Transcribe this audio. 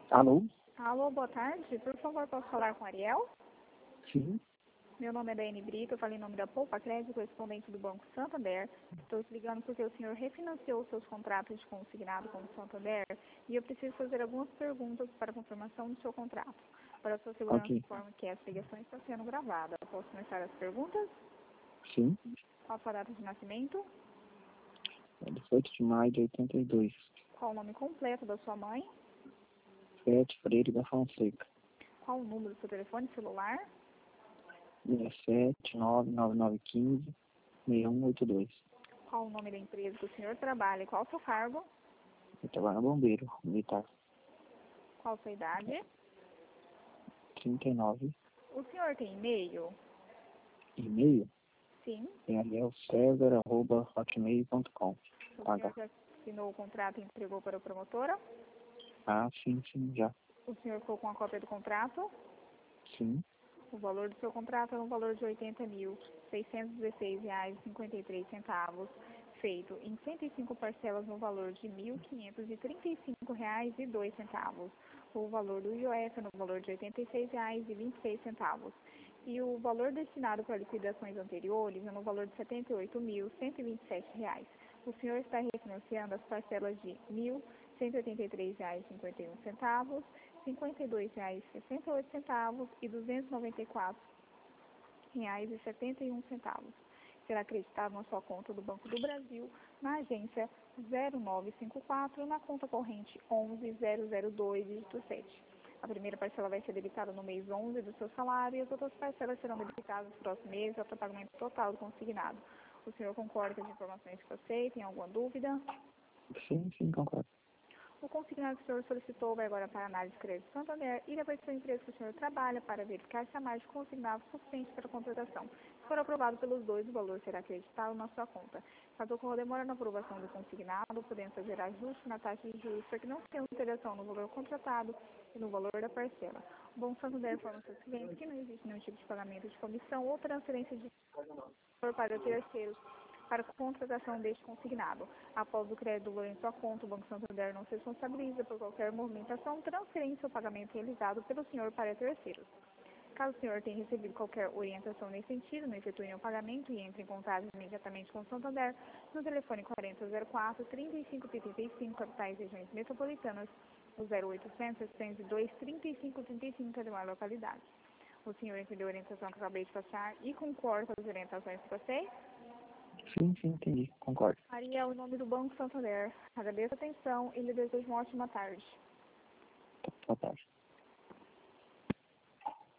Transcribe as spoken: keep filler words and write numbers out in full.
Alô? Alô, boa tarde. Por favor, posso falar com a Ariel? Sim. Meu nome é Daiane Brito, eu falo em nome da Poupa Crédito, correspondente do Banco Santander. Estou te ligando porque o senhor refinanciou seus contratos de consignado com o Santander e eu preciso fazer algumas perguntas para confirmação do seu contrato. Para a sua segurança, Ok. informo que essa ligação está sendo gravada. Posso começar as perguntas? Sim. Qual a sua data de nascimento? É dezoito de maio de oitenta e dois. Qual o nome completo da sua mãe? Fete Freire da Fonseca. Qual o número do seu telefone celular? sete nove nove nove um cinco seis um oito dois. Qual o nome da empresa que o senhor trabalha e qual o seu cargo? Eu trabalho no bombeiro militar. Qual a sua idade? trinta e nove. O senhor tem e-mail? E-mail? Sim. Tem ariel césar arroba hotmail ponto com. O Tá, senhor tá. já assinou o contrato e entregou para a promotora? Ah, sim, sim, já. O senhor ficou com a cópia do contrato? Sim. O valor do seu contrato é um valor de oitenta mil, seiscentos e dezesseis reais e cinquenta e três centavos, feito em cento e cinco parcelas no valor de mil quinhentos e trinta e cinco reais e dois centavos. O valor do I O F é no valor de oitenta e seis reais e vinte e seis centavos. E o valor destinado para liquidações anteriores é no valor de setenta e oito mil, cento e vinte e sete reais. O senhor está refinanciando as parcelas de mil cento e oitenta e três reais e cinquenta e um centavos, cinquenta e dois reais e sessenta e oito centavos e duzentos e noventa e quatro reais e setenta e um centavos. Será acreditado na sua conta do Banco do Brasil, na agência zero nove cinco quatro, na conta corrente onze zero zero dois, dígito sete. A primeira parcela vai ser debitada no mês onze do seu salário e as outras parcelas serão debitadas no próximo mês até o pagamento total do consignado. O senhor concorda com as informações que eu sei? Tem alguma dúvida? Sim, sim, concordo. O consignado que o senhor solicitou vai agora para a análise de crédito Santander e depois para a empresa que o senhor trabalha para verificar se há mais de consignado suficiente para a contratação. Se for aprovado pelos dois, o valor será acreditado na sua conta. Caso ocorra demora na aprovação do consignado, podemos fazer ajuste na taxa de juros para que não tenha alteração no valor contratado e no valor da parcela. O Banco Santander informa seus clientes que não existe nenhum tipo de pagamento de comissão ou transferência de valor para terceiros para a contratação deste consignado. Após o crédito do valor em sua conta, o Banco Santander não se responsabiliza por qualquer movimentação, transferência ou pagamento realizado pelo senhor para terceiros. Caso o senhor tenha recebido qualquer orientação nesse sentido, não efetue nenhum pagamento e entre em contato imediatamente com o Santander no telefone quarenta zero quatro, trinta e cinco trinta e cinco, capitais e regiões metropolitanas, o zero oitocentos, setecentos e dois, trinta e cinco trinta e cinco, demais localidades. O senhor entendeu a orientação que eu acabei de passar e concorda com as orientações que passei? Sim, sim, entendi. Concordo. Ariel, em nome do Banco Santander, agradeço a atenção e lhe desejo uma ótima tarde. Boa tarde.